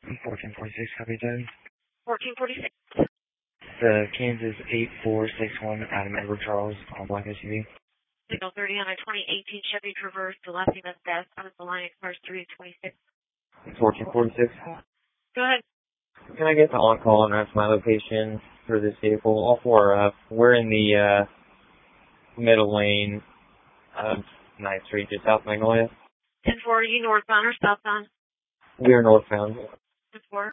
1446, copy that. 1446. The Kansas 8461 Adam Edward Charles on black SUV. Signal 30 on a 2018 Chevy Traverse. The last name is Beth out of the line, cars 326. 1446. Go ahead. Can I get the on-call and that's my location for this vehicle? All four are up. We're in the middle lane of 9th Street, just South Magnolia. 10-4, are you northbound or southbound? We are northbound. 10-4.